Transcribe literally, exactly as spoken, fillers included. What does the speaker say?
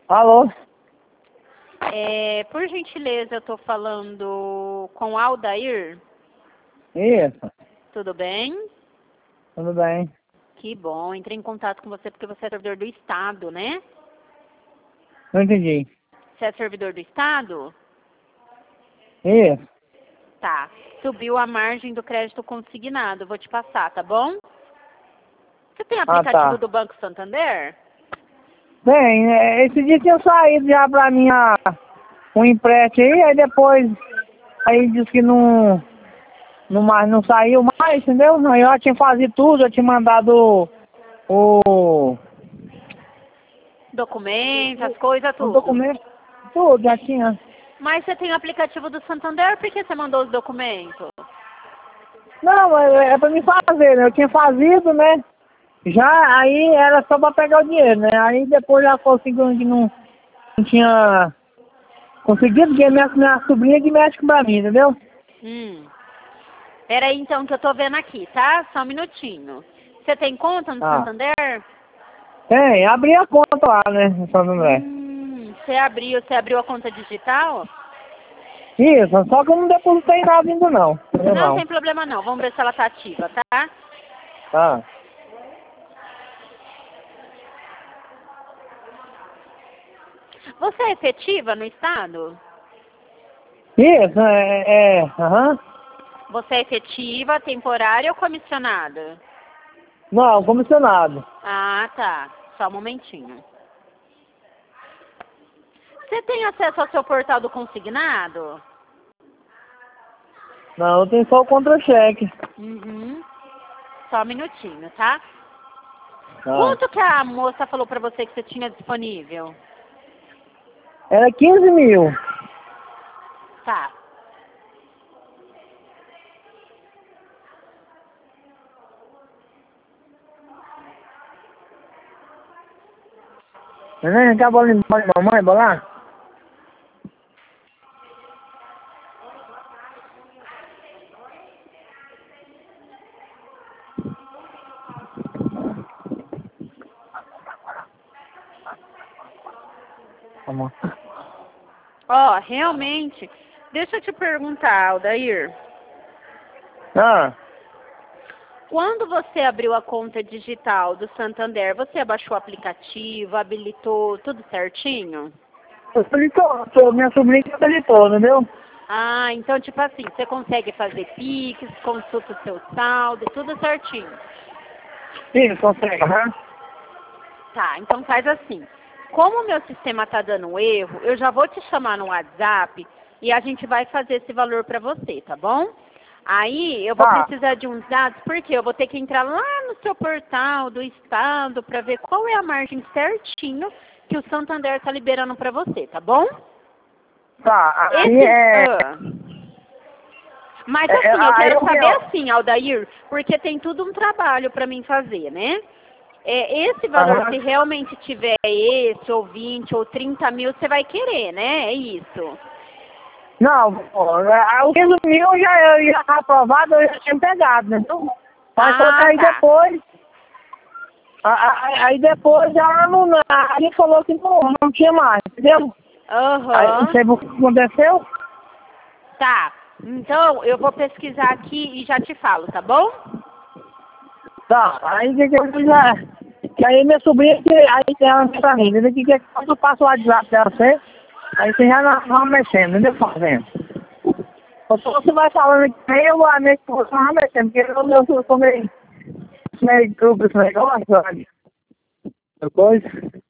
Alô? É, por gentileza, eu tô falando com Aldair. Isso, Tudo bem? tudo bem. Que bom. Entrei em contato com você porque você é servidor do Estado, né? Não entendi. Você é servidor do Estado? Isso. Tá. Subiu a margem do crédito consignado. Vou te passar, tá bom? Você tem Ah, aplicativo tá. do Banco Santander? Bem, é, esse dia tinha saído já pra mim a- um empréstimo aí, aí depois, aí disse que não, não, mais, não saiu mais, entendeu? Aí eu já tinha fazido tudo, eu tinha mandado o, Documentos, as coisas, o tudo. documento, tudo, já tinha. Mas você tem o aplicativo do Santander, por que você mandou os documentos? Não, é, é pra me fazer, né? Eu tinha fazido, né? Já, aí era só pra pegar o dinheiro, né? Aí depois já conseguiu que não, não tinha conseguido, porque minha, minha sobrinha que mexe pra mim, entendeu? Hum. Peraí, então, que eu tô vendo aqui, tá? Só um minutinho. Você tem conta no Ah, Santander? tem, abri a conta lá, né? Em São André. Hum, você abriu, você abriu a conta digital? Isso, só que eu não depositei nada ainda não. Eu Não não. tem problema não. Vamos ver se ela tá ativa, tá? Tá. Você é efetiva no estado? Isso, é, é, aham. Você é efetiva, temporária ou comissionada? Não, comissionado. Ah, tá. Só um momentinho. Você tem acesso ao seu portal do consignado? Não, eu tenho só o contra-cheque. Uhum. Só um minutinho, tá? Tá. Quanto que a moça falou pra você que você tinha disponível? Era quinze mil. Tá. Neném, acabou de embora de mamãe, bolar? Amor. Ó, realmente, deixa eu te perguntar, Aldair. Ah, Quando você abriu a conta digital do Santander, você abaixou o aplicativo, habilitou tudo certinho? eu habilitou, tô- minha sobrinha que habilitou, entendeu? Ah, então tipo assim, você consegue fazer Pix, consulta o seu saldo, tudo certinho. Sim, consegue. Aham. Tá, então faz assim. Como o meu sistema tá dando um erro, eu já vou te chamar no WhatsApp e a gente vai fazer esse valor pra você, tá bom? Aí eu vou Tá. precisar de uns dados, porque eu vou ter que entrar lá no seu portal do estado pra ver qual é a margem certinho que o Santander tá liberando pra você, tá bom? Tá, aí Esse. é... ah. Mas é, é assim, eu aí quero eu vi, saber ó. assim, Aldair, porque tem tudo um trabalho pra mim fazer, né? É, esse valor, Aham. se realmente tiver esse, ou vinte, ou trinta mil, você vai querer, né? É isso. Não, pô, é, o quinze mil já, já tá aprovado, eu já tinha pegado, né? Então, mas só que Ah, aí tá. depois, a- a- aí depois já não, aí falou que não, não tinha mais, entendeu? Aí não Aham. sei o que aconteceu. Tá. Então, eu vou pesquisar aqui e já te falo, tá bom? Tá, aí o que que eu fiz é, que aí minha sobrinha, que, aí tem ela pra mim, entendeu? Que que quando eu passo o WhatsApp dela, você, aí você já não, não mexendo, entendeu? Fazendo. Ou se você vai falando que nem eu vou meio que você não mexendo, porque eu, eu, eu sou meio, meio grupo esse negócio, sabe? Depois.